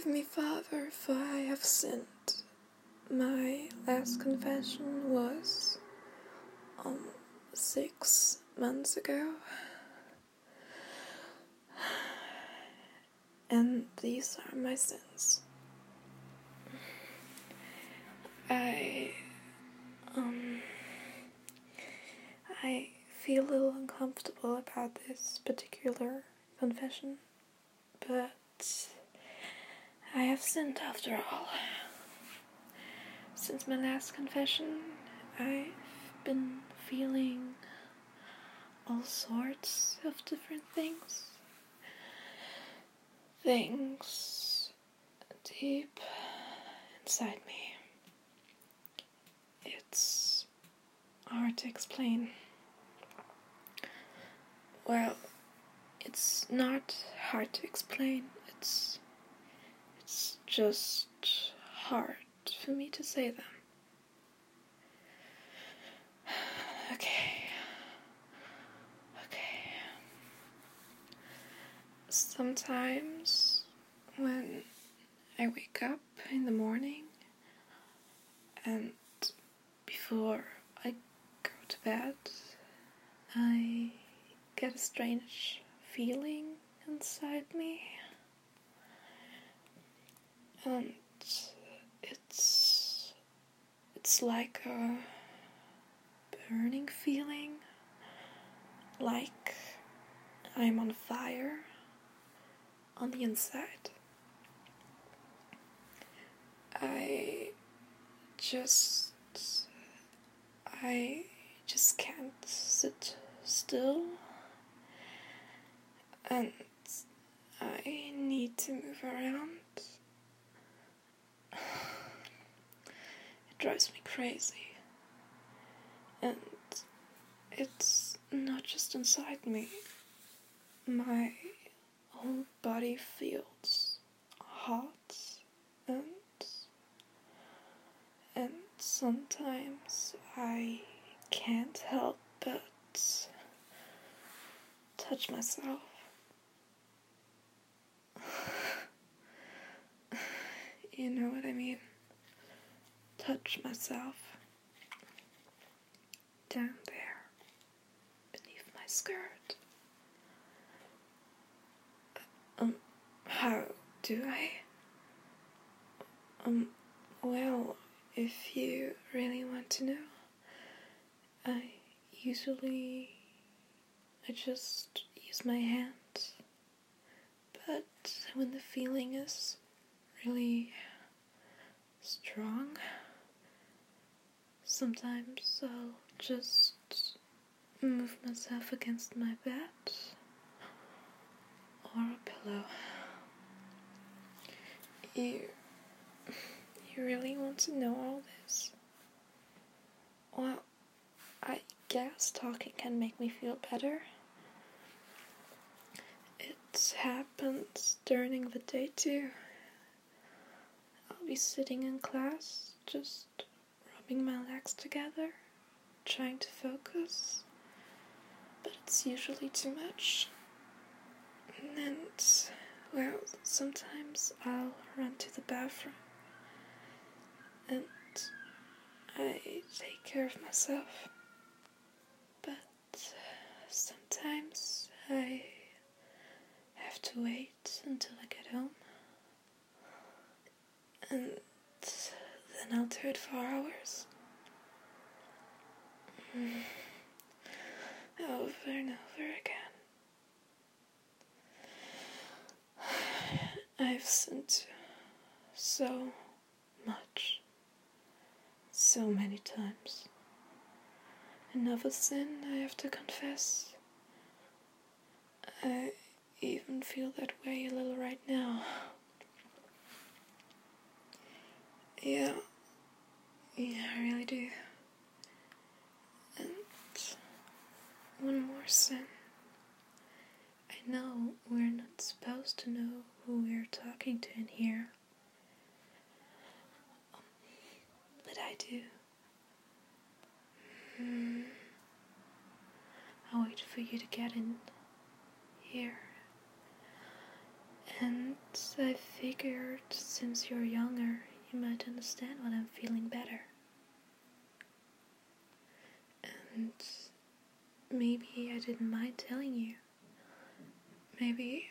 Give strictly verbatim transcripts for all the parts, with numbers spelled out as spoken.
Forgive me, Father, for I have sinned. My last confession was um six months ago, and these are my sins. I um I feel a little uncomfortable about this particular confession, but I have sinned after all. Since my last confession, I've been feeling all sorts of different things. Things deep inside me. It's hard to explain. Well, it's not hard to explain. It's it's just hard for me to say them. Okay. Okay. Sometimes when I wake up in the morning and before I go to bed, I get a strange feeling inside me. And it's it's like a burning feeling, like I'm on fire on the inside. I just I just can't sit still, and I need to move around. It drives me crazy, and it's not just inside me. My whole body feels hot, and and sometimes I can't help but touch myself. You know what I mean? Touch myself down there beneath my skirt. Um, how do I? Um, well, if you really want to know, I usually, I just use my hands, but when the feeling is really strong, sometimes I'll just move myself against my bed or a pillow. You, you really want to know all this? Well, I guess talking can make me feel better. It happens during the day too. I'll be sitting in class, just rubbing my legs together, trying to focus, but it's usually too much. And, well, sometimes I'll run to the bathroom, and I take care of myself, but sometimes I have to wait until I get home, and then I'll do it for hours. Over and over again. I've sinned so much, so many times. Another sin I have to confess. I even feel that way a little right now. Yeah, yeah, I really do. And one more sin. I know we're not supposed to know who we're talking to in here, but I do. Mm. I'll wait for you to get in here, And I figured since you're younger, you might understand what I'm feeling better. And maybe I didn't mind telling you. Maybe,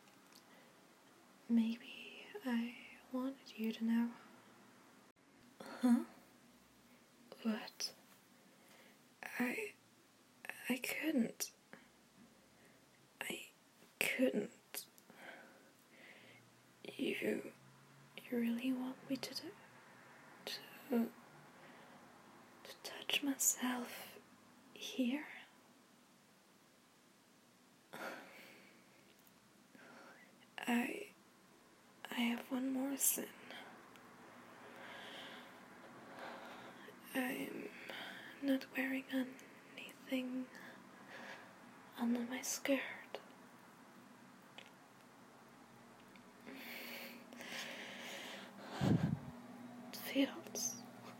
maybe I wanted you to know. Huh? What? I, I couldn't. I couldn't. You, you really want me to do, to, to touch myself here? I, I have one more sin. I'm not wearing anything under my skirt. It feels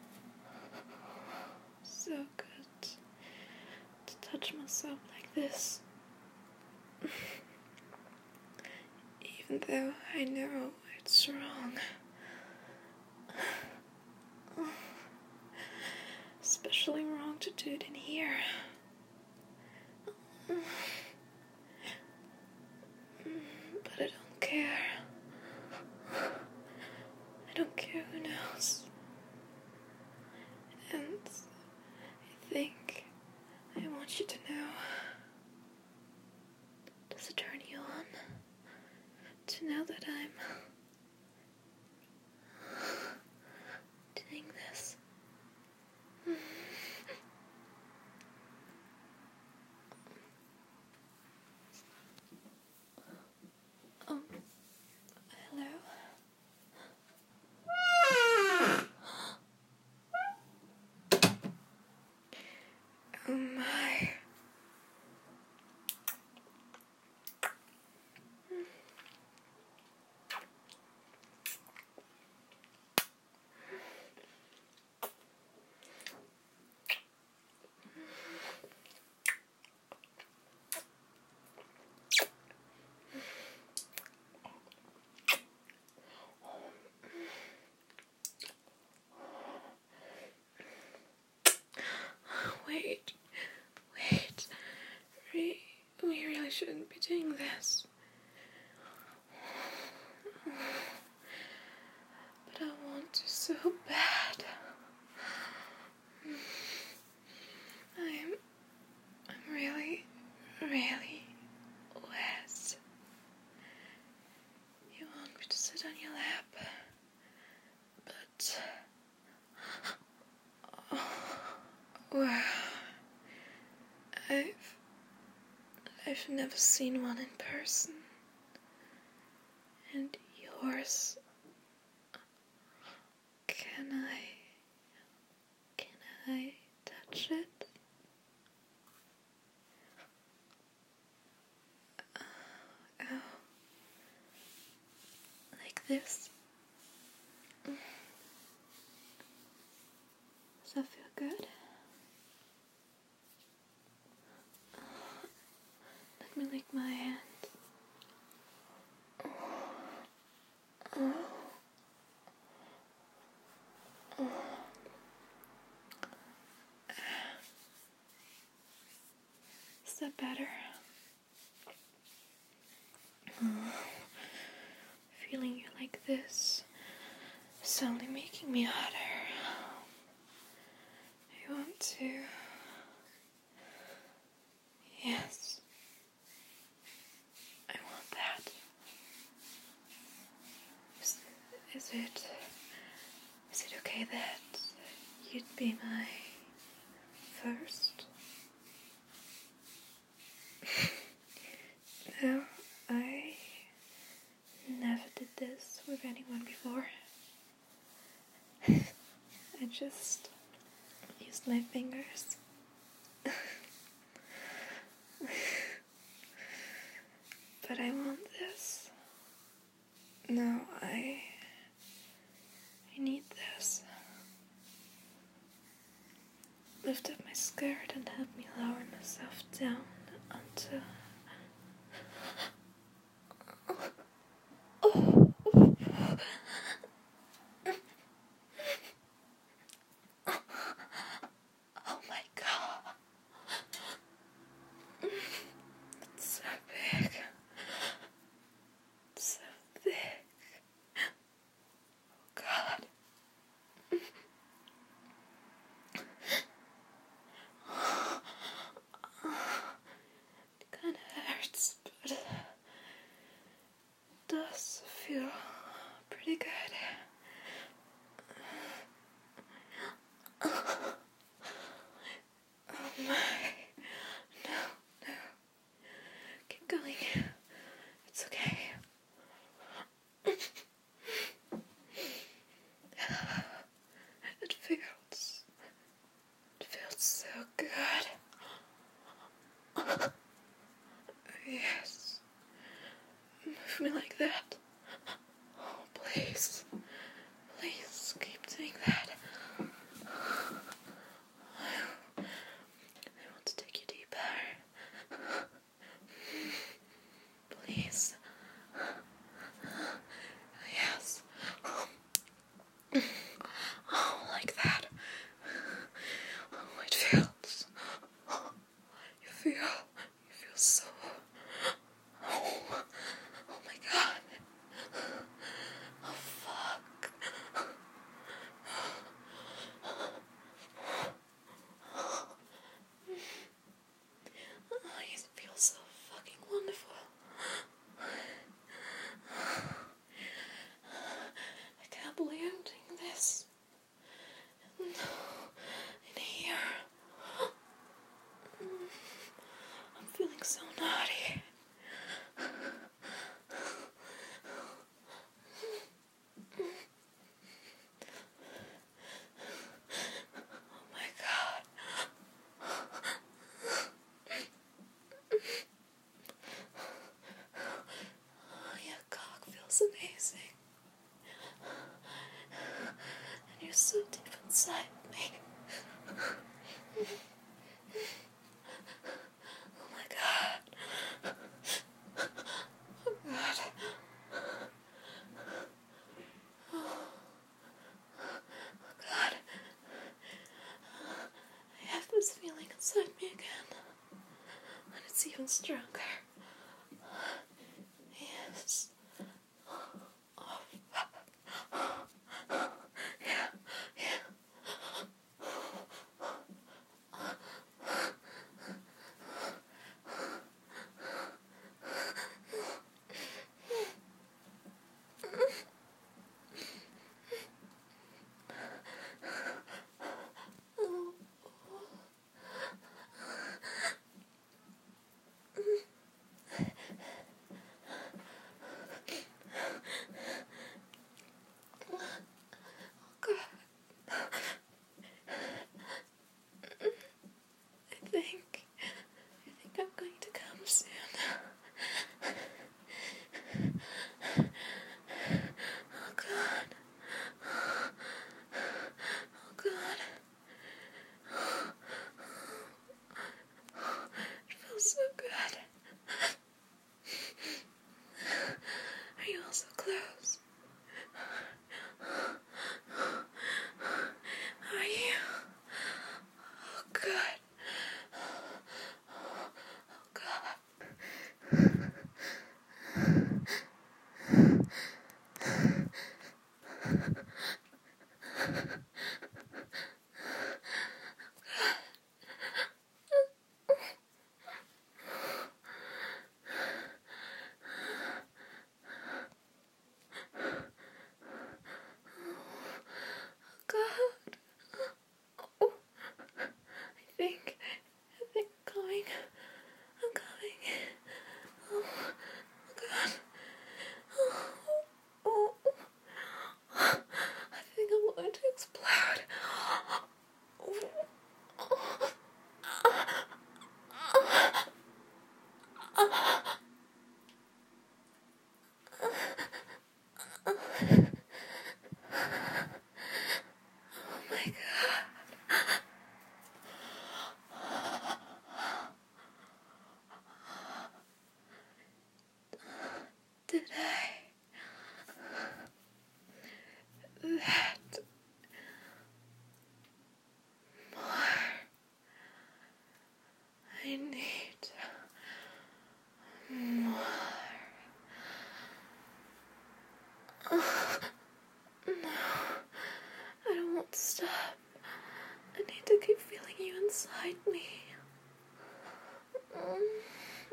so good to touch myself like this. Even though I know it's wrong. Especially wrong to do it in here. But I don't care. I don't care who knows. And I think I want you to know. Does it turn you on? To know that I'm doing this. Um, hello? Oh my. Wait, wait, we, we really shouldn't be doing this. But I want to so bad. I'm, I'm really, really wet. You want me to sit on your lap, but, oh, wow. I've, I've never seen one in person. And yours, can I, can I touch it? Oh, like this? Does that feel good? Let me lick my hand. Oh. Oh. Is that better? Oh. Feeling you like this is only making me hotter. I want to. Yes. I want that. Is, is it... Is it okay that you'd be my first? No, I never did this with anyone before. I just used my fingers. But I want this. No, I... I need this. Lift up my skirt and help me lower myself down onto... pretty good. Oh my. No, no. Keep going. It's okay. It feels. It feels so good. Yes. Move me like that. Oh, please. Please keep doing that. I want to take you deeper. Please. Yes. Oh, like that. Oh, it feels. You feel. You feel so. Oh, oh my God. Oh, fuck. Oh, you feel so fucking wonderful. I can't believe I'm doing this. In here. I'm feeling so naughty. Oh my God. Oh, your cock feels amazing. And you're so deep inside me. Oh my God. Oh God. Oh God. I have this feeling inside me again. And it's even stronger. Yes. Oh. Yeah. Yeah. I think, I think I'm going to come soon. Oh God. Oh God. It feels so good. Are you also close? Are you? Oh, good. Oh, God. God. Oh, I think, I think I'm coming. I'm coming. Oh, God. Oh, oh, oh. I think I'm going to explode. Oh, oh. Oh my God. Did I? That more. I need more. Oh, no. I don't want to stop. I need to keep feeling you inside me. Mm.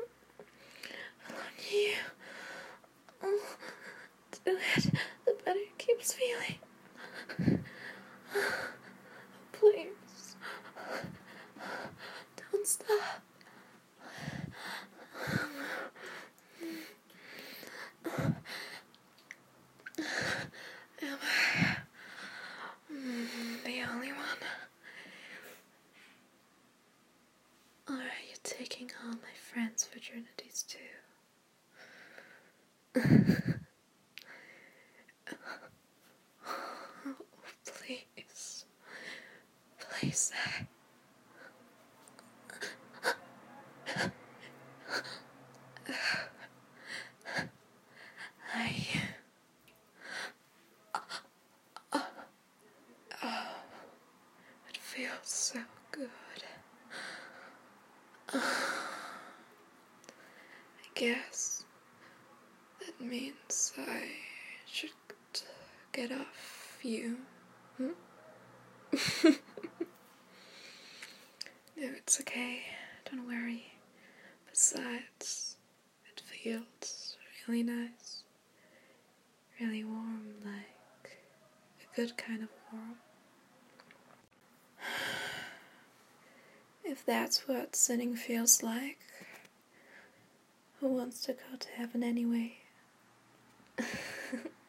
I want you. Oh, do it. The better Oh, please. Please say. I... Oh, it feels so good. I guess that means I should get off you. Hmm? No, it's okay. Don't worry. Besides, it feels really nice. Really warm, like a good kind of warm. If that's what sinning feels like, who wants to go to heaven anyway?